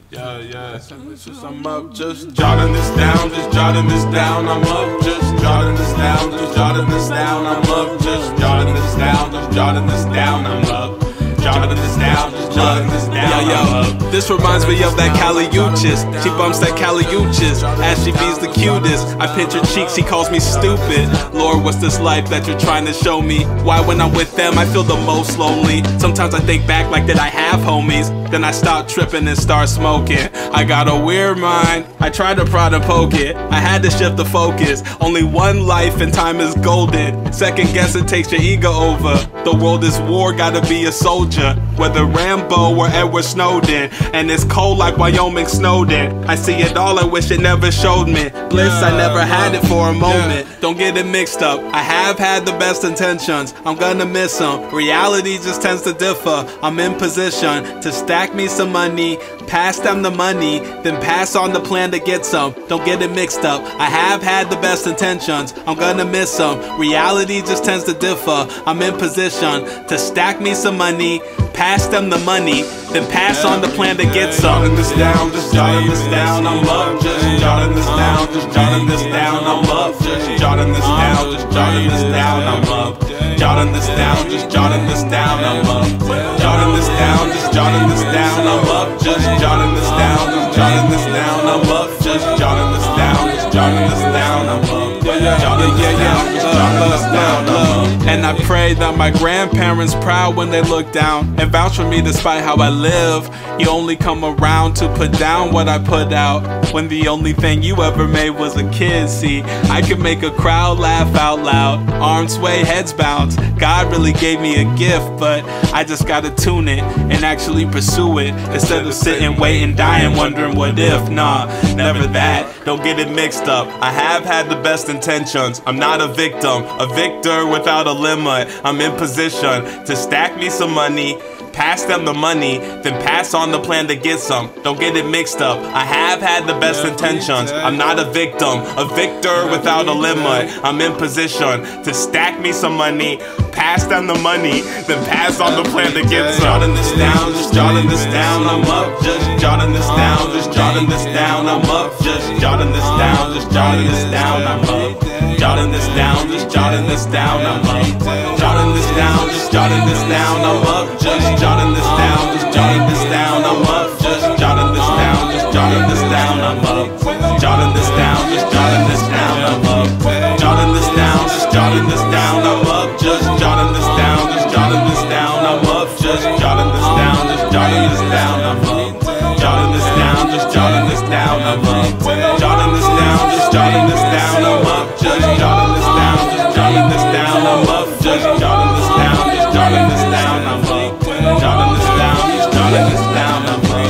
I'm up, just jotting this down, just jotting this down. I'm up, just jotting this down, just jotting this down. I'm up, just jotting this down, just jotting this down. I'm up, jotting this down, just jotting this down. Yo, this reminds me of that Kali Uchis. She bumps that Kali Uchis as she be's the cutest. I pinch her cheeks, she calls me stupid. Lord, what's this life that you're trying to show me? Why when I'm with them I feel the most lonely? Sometimes I think back like, did I have homies? Then I stop tripping and start smoking. I got a weird mind, I try to prod and poke it. I had to shift the focus. Only one life and time is golden. Second guessing takes your ego over. The world is war, gotta be a soldier. Whether Rambo or Edward Snowden. And it's cold like Wyoming Snowden. I see it all, I wish it never showed me. Bliss, I never had it for a moment. Don't get it mixed up, I have had the best intentions. I'm gonna miss them, reality just tends to differ. I'm in position to stack me some money, pass them the money, then pass on the plan to get some. Don't get it mixed up, I have had the best intentions. I'm gonna miss them, reality just tends to differ. I'm in position to stack me some money, pass them the money, then pass on the plan to get some. Jotting this down, just jotting this down. I'm up, just jotting this down, just jotting this down. I'm up, just jotting this down, just jotting this down. I'm up, jotting this down, just jotting this down. I'm up, jotting this down, just jotting this down. I'm up, just jotting this down, just jotting this down. I'm up, just jotting this down, just jotting this down. I'm up, jotting this down, just jotting this down. And I pray that my grandparents proud when they look down and vouch for me despite how I live. You only come around to put down what I put out, when the only thing you ever made was a kid. See, I can make a crowd laugh out loud, arms sway, heads bounce. God really gave me a gift, but I just gotta tune it and actually pursue it, instead of sitting, waiting, dying, wondering what if. Nah, never that, don't get it mixed up. I have had the best intentions, I'm not a victim, a victor without a limit. I'm in position to stack me some money, pass them the money, then pass on the plan to get some. Don't get it mixed up, I have had the best intentions. I'm not a victim, a victor without a limit. I'm in position to stack me some money, pass them the money, then pass on the plan to get some. Jotting this down, just jotting this down. I'm up, just jotting this down, just jotting this down. I'm up, just jotting this down, just jotting this down. I'm up, jotting this down, just jotting this down. I'm up, jotting this down, just jotting this down. I'm up, just jotting this down, just jotting this down. I'm up, just jotting this down, just jotting this down. I'm up, jotting this down, just jotting this down. I'm up, jotting this down, just jotting this down. I'm up, just jotting this down, just jotting this down. I'm up, just jotting this down, just jotting this down. I'm up, jotting this down, just jotting this down. I'm up, jotting this down, just jotting this down. I'm up, just jotting this down, just jotting this down. I'm up, just jotting this down, just jotting this down. I'm up, jotting this down, just jotting this down. I'm up.